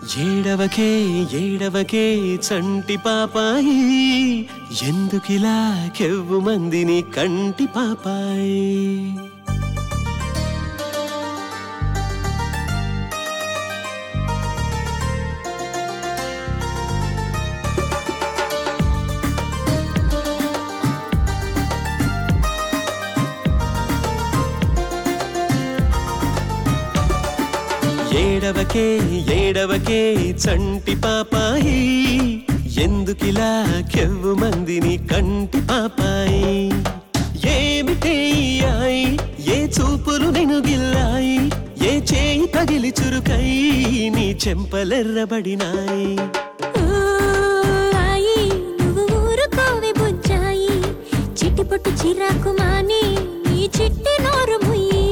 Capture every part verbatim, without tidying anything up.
ఏడవకే ఏడవకే చంటి పాపాయి ఎందుకిలా కెవ్వు మందిని కంటి పాపాయి ఏడవకే ఏడవకే చంటి పాపాయి ఎందుకిలా కెవ్వు మందిని కంటి పాపాయి ఏమిటే ఆయి ఏ చూపులు నిన్ను గిల్లాయి ఏ చేయి తగిలి చురుకై నీ చెంపలెర్రబడినాయి చిట్టిపొట్టు చిరాకు మాని నీ చిట్టి నోరు ముయ్యి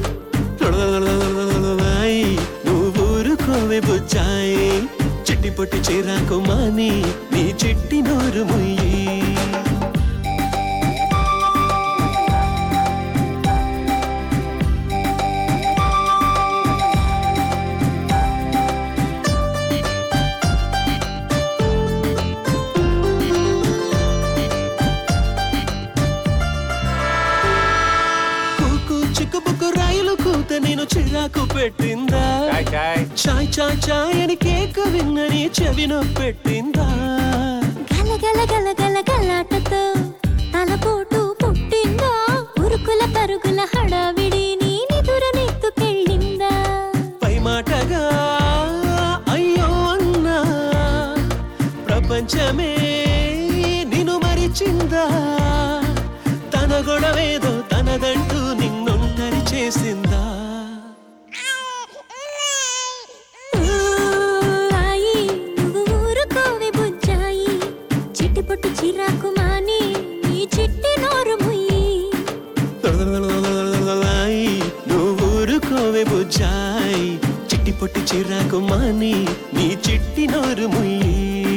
నువ్వూరుకోవే బుజ్జాయి చిట్టి పొట్టి చిరాకు మాని నీ చిట్టి నోరు ముయ్యి నేను చిరాకు పెట్టిందా చాయ్ చాయ్ చాయ్ అని కేక విన్నని చెవినో పెట్టిందా గల గల గల గల గలాటతో తలపోటు పుట్టిందా ఉరుకుల పరుగుల హడావిడి నీ నిదురనెత్తుకెళ్ళిందా పై మాటగా అయ్యో అన్నా ప్రపంచమే నిన్ను మరిచిందా తన గొడవేదో తనదంటూ నిన్నొంటరి చేసిందా చిట్టిపొట్టు చిరాకు మాని నీ చిట్టి నోరు ముయ్యి నువ్వూరుకోవే బుజ్జాయి చిట్టి పొట్టి చిరాకు మాని నీ చిట్టి నోరు ముయ్యి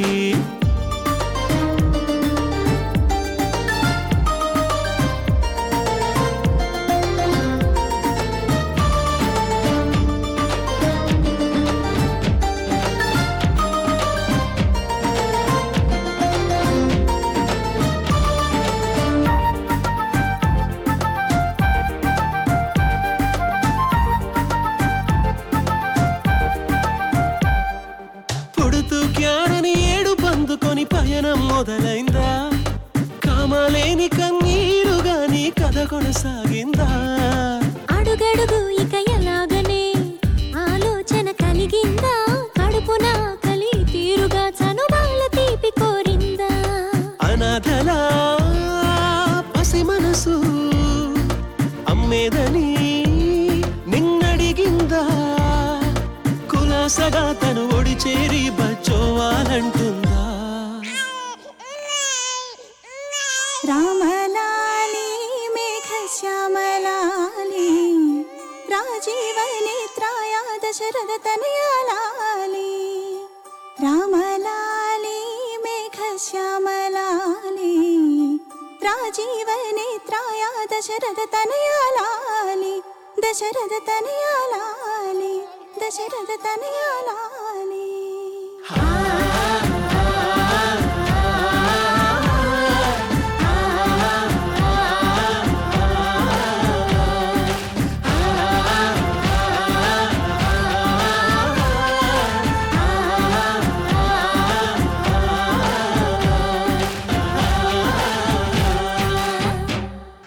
క్యారని ఏడు పందుకొని పయనం మొదలైందా కామాలేని కన్నీరుగా నీ కథ కొనసాగిందా అడుగడుగు ఇక ఎలాగనే ఆలోచన కలిగిందా కడుపున కలి తీరుగా చనుబాల తీపి కోరిందా అనాథలా పసి మనసు అమ్మేదని నిన్నడిగిందా కులాసగా తను ఒడి చేరి బచ్చోవాలంటుందా రామలాలి మేఘ శ్యామలాలి రాజీవనేత్రాయ దశరథ తనయాలాలి రామలాలి మేఘ శ్యామలాలి రాజీవనేత్రాయ దశరథ తనయాలాలి దశరథ తనయాలాలి దశరథ తనయాలాలి